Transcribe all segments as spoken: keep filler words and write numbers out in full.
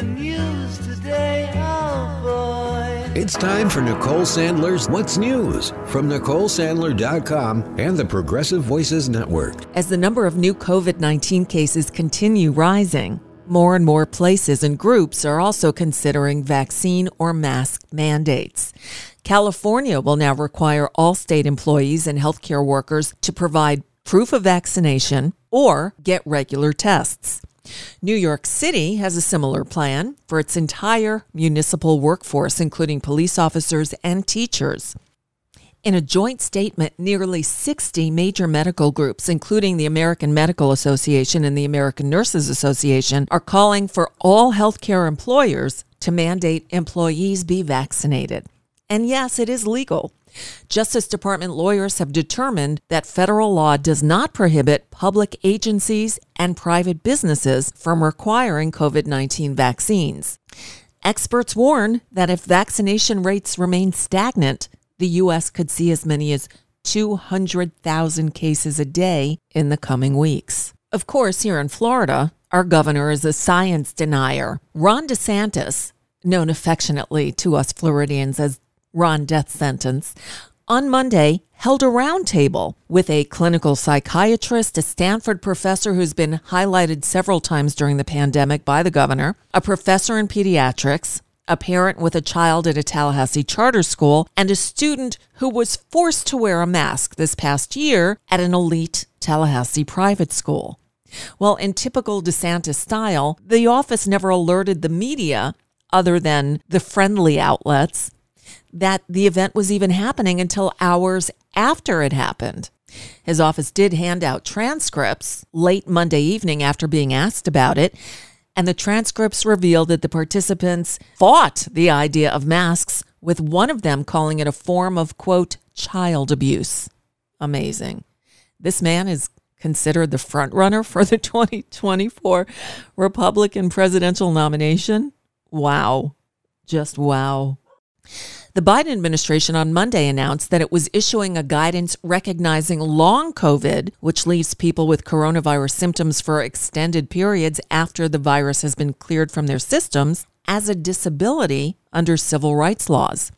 the news today, oh boy. It's time for Nicole Sandler's What's News from Nicole Sandler dot com and the Progressive Voices Network. As the number of new covid nineteen cases continue rising, more and more places and groups are also considering vaccine or mask mandates. California will now require all state employees and healthcare workers to provide proof of vaccination or get regular tests. New York City has a similar plan for its entire municipal workforce, including police officers and teachers. In a joint statement, nearly sixty major medical groups, including the American Medical Association and the American Nurses Association, are calling for all healthcare employers to mandate employees be vaccinated. And yes, it is legal. Justice Department lawyers have determined that federal law does not prohibit public agencies and private businesses from requiring covid nineteen vaccines. Experts warn that if vaccination rates remain stagnant, the U S could see as many as two hundred thousand cases a day in the coming weeks. Of course, here in Florida, our governor is a science denier. Ron DeSantis, known affectionately to us Floridians as Ron Death Sentence, on Monday held a roundtable with a clinical psychiatrist, a Stanford professor who's been highlighted several times during the pandemic by the governor, a professor in pediatrics, a parent with a child at a Tallahassee charter school, and a student who was forced to wear a mask this past year at an elite Tallahassee private school. Well, in typical DeSantis style, the office never alerted the media, other than the friendly outlets, that the event was even happening until hours after it happened. His office did hand out transcripts late Monday evening after being asked about it, and the transcripts revealed that the participants fought the idea of masks, with one of them calling it a form of, quote, child abuse. Amazing. This man is considered the frontrunner for the twenty twenty-four Republican presidential nomination. Wow. Just wow. The Biden administration on Monday announced that it was issuing a guidance recognizing long COVID, which leaves people with coronavirus symptoms for extended periods after the virus has been cleared from their systems, as a disability under civil rights laws.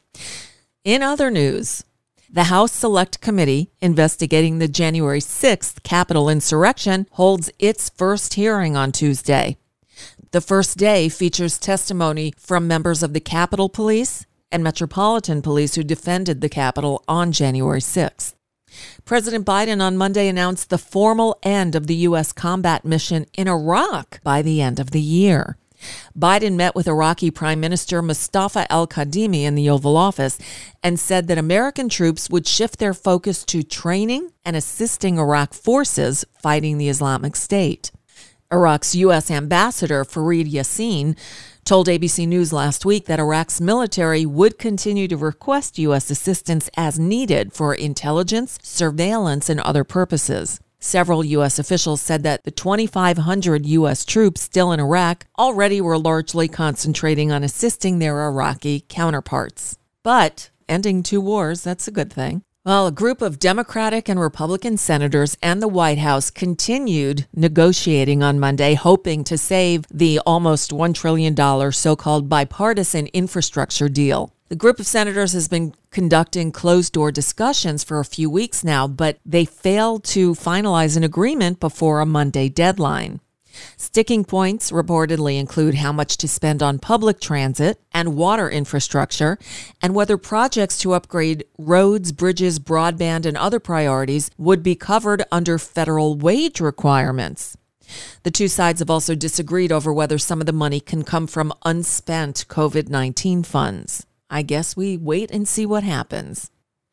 In other news, the House Select Committee investigating the January sixth Capitol insurrection holds its first hearing on Tuesday. The first day features testimony from members of the Capitol Police and Metropolitan Police who defended the Capitol on January sixth. President Biden on Monday announced the formal end of the U S combat mission in Iraq by the end of the year. Biden met with Iraqi Prime Minister Mustafa al-Kadhimi in the Oval Office and said that American troops would shift their focus to training and assisting Iraq forces fighting the Islamic State. Iraq's U S ambassador, Fareed Yassin, told A B C News last week that Iraq's military would continue to request U S assistance as needed for intelligence, surveillance, and other purposes. Several U S officials said that the twenty-five hundred U S troops still in Iraq already were largely concentrating on assisting their Iraqi counterparts. But ending two wars, that's a good thing. Well, a group of Democratic and Republican senators and the White House continued negotiating on Monday, hoping to save the almost one trillion dollars so-called bipartisan infrastructure deal. The group of senators has been conducting closed-door discussions for a few weeks now, but they failed to finalize an agreement before a Monday deadline. Sticking points reportedly include how much to spend on public transit and water infrastructure, and whether projects to upgrade roads, bridges, broadband, and other priorities would be covered under federal wage requirements. The two sides have also disagreed over whether some of the money can come from unspent covid nineteen funds. I guess we wait and see what happens.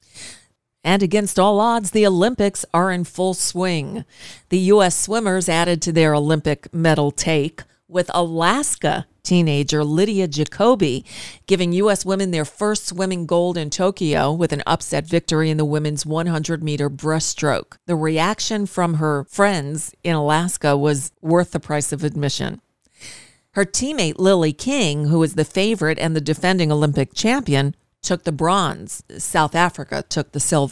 And against all odds, the Olympics are in full swing. The U S swimmers added to their Olympic medal take, with Alaska teenager Lydia Jacoby giving U S women their first swimming gold in Tokyo with an upset victory in the women's one hundred meter breaststroke. The reaction from her friends in Alaska was worth the price of admission. Her teammate Lily King, who is the favorite and the defending Olympic champion, took the bronze. South Africa took the silver.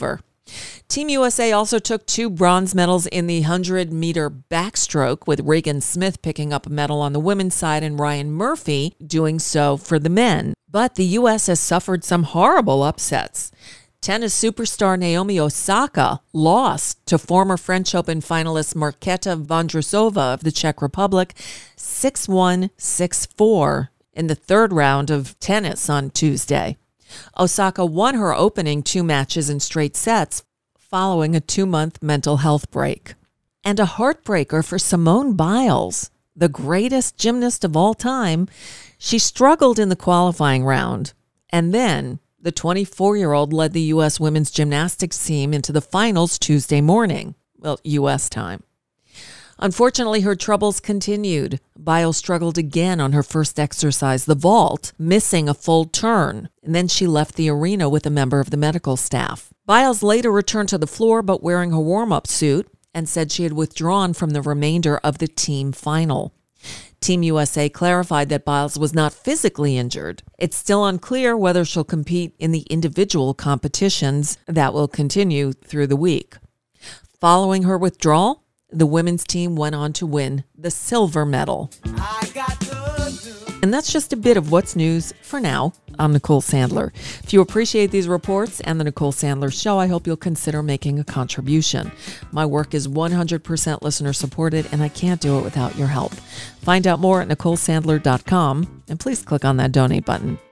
Team U S A also took two bronze medals in the one hundred meter backstroke, with Regan Smith picking up a medal on the women's side and Ryan Murphy doing so for the men. But the U S has suffered some horrible upsets. Tennis superstar Naomi Osaka lost to former French Open finalist Marketa Vondrousova of the Czech Republic six one, six four in the third round of tennis on Tuesday. Osaka won her opening two matches in straight sets following a two-month mental health break. And a heartbreaker for Simone Biles, the greatest gymnast of all time. She struggled in the qualifying round, and then the twenty-four-year-old led the U S women's gymnastics team into the finals Tuesday morning, well, U S time. Unfortunately, her troubles continued. Biles struggled again on her first exercise, the vault, missing a full turn, and then she left the arena with a member of the medical staff. Biles later returned to the floor, but wearing her warm-up suit, and said she had withdrawn from the remainder of the team final. Team U S A clarified that Biles was not physically injured. It's still unclear whether she'll compete in the individual competitions that will continue through the week. Following her withdrawal, the women's team went on to win the silver medal. And that's just a bit of what's news for now. I'm Nicole Sandler. If you appreciate these reports and the Nicole Sandler Show, I hope you'll consider making a contribution. My work is one hundred percent listener supported, and I can't do it without your help. Find out more at nicole sandler dot com, and please click on that donate button.